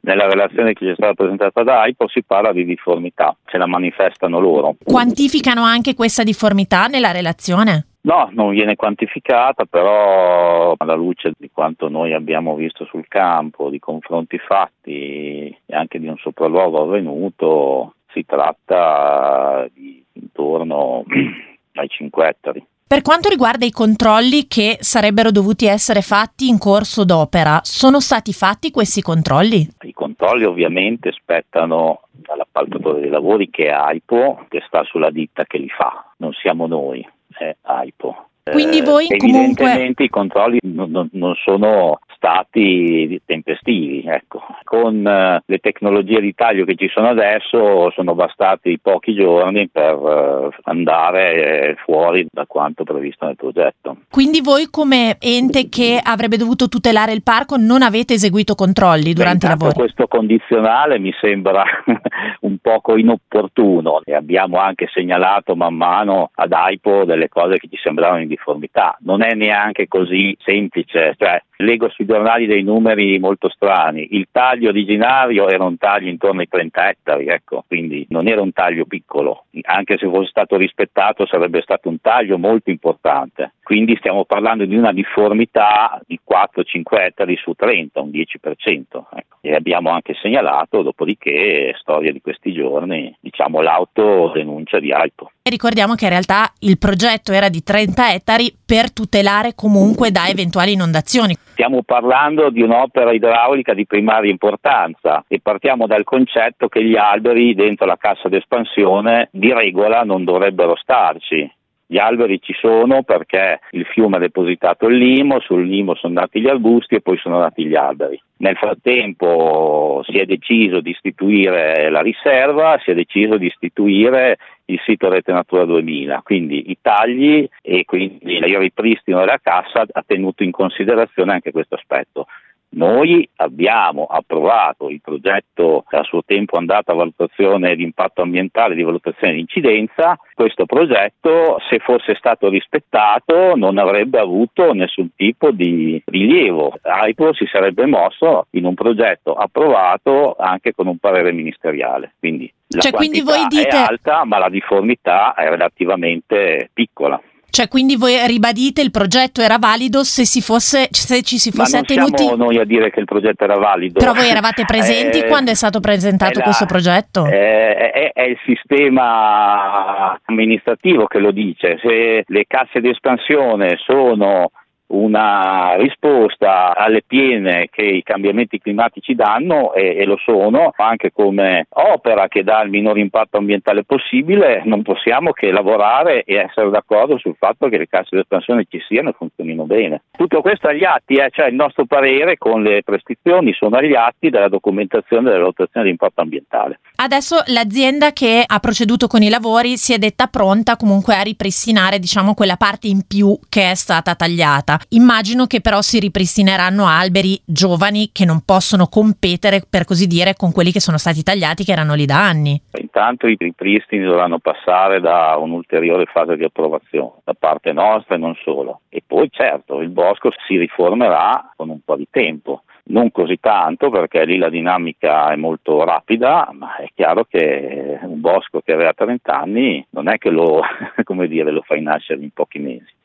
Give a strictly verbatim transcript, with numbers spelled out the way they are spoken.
Nella relazione che ci è stata presentata da AIPO si parla di difformità, ce la manifestano loro. Quantificano anche questa difformità nella relazione? No, non viene quantificata, però alla luce di quanto noi abbiamo visto sul campo, di confronti fatti e anche di un sopralluogo avvenuto, si tratta di intorno ai cinque ettari. Per quanto riguarda i controlli che sarebbero dovuti essere fatti in corso d'opera, sono stati fatti questi controlli? I controlli ovviamente spettano all'appaltatore dei lavori, che è AIPO, che sta sulla ditta che li fa, non siamo noi, è AIPO. Quindi voi eh, comunque... Evidentemente i controlli non, non, non sono stati tempestivi, ecco. Con eh, le tecnologie di taglio che ci sono adesso sono bastati pochi giorni per eh, andare eh, fuori da quanto previsto nel progetto. Quindi voi come ente che avrebbe dovuto tutelare il parco non avete eseguito controlli durante Beh, i lavori? Questo condizionale mi sembra un poco inopportuno e abbiamo anche segnalato man mano ad AIPO delle cose che ci sembravano in difformità. Non è neanche così semplice, cioè leggo sui giornali dei numeri molto strani. Il taglio originario era un taglio intorno ai trenta ettari, ecco, quindi non era un taglio piccolo, anche se fosse stato rispettato sarebbe stato un taglio molto importante. Quindi stiamo parlando di una difformità di quattro cinque ettari su trenta, un dieci per cento. Ecco. E abbiamo anche segnalato, dopodiché, storia di questi giorni, diciamo l'autodenuncia di AIPO. E ricordiamo che in realtà il progetto era di trenta ettari per tutelare comunque da eventuali inondazioni. Stiamo parlando di un'opera idraulica di primaria importanza e partiamo dal concetto che gli alberi dentro la cassa d'espansione di regola non dovrebbero starci. Gli alberi ci sono perché il fiume ha depositato il limo, sul limo sono nati gli arbusti e poi sono nati gli alberi. Nel frattempo si è deciso di istituire la riserva, si è deciso di istituire il sito Rete Natura duemila, quindi i tagli e quindi il ripristino della cassa ha tenuto in considerazione anche questo aspetto. Noi abbiamo approvato il progetto che a suo tempo è andato a valutazione di impatto ambientale, di valutazione di incidenza. Questo progetto, se fosse stato rispettato, non avrebbe avuto nessun tipo di rilievo. AIPO si sarebbe mosso in un progetto approvato anche con un parere ministeriale. Quindi la cioè, quantità quindi voi dite... è alta, ma la difformità è relativamente piccola. Cioè, quindi voi ribadite il progetto era valido se si fosse se ci si fosse Ma non attenuti. siamo noi a dire che il progetto era valido. Però voi eravate presenti eh, quando è stato presentato è la, questo progetto? È, è, è il sistema amministrativo che lo dice. Se le casse di espansione sono una risposta alle piene che i cambiamenti climatici danno, e, e lo sono, anche come opera che dà il minor impatto ambientale possibile, non possiamo che lavorare e essere d'accordo sul fatto che le casse di espansione ci siano e funzionino bene. Tutto questo agli atti, eh, cioè il nostro parere con le prescrizioni sono agli atti della documentazione della valutazione di impatto ambientale. Adesso l'azienda che ha proceduto con i lavori si è detta pronta comunque a ripristinare, diciamo, quella parte in più che è stata tagliata. Immagino che però si ripristineranno alberi giovani che non possono competere, per così dire, con quelli che sono stati tagliati, che erano lì da anni. Intanto i ripristini dovranno passare da un'ulteriore fase di approvazione da parte nostra e non solo. E poi certo il bosco si riformerà con un po' di tempo. Non così tanto perché lì la dinamica è molto rapida, ma è chiaro che un bosco che aveva trenta anni non è che lo, come dire, lo fai nascere in pochi mesi.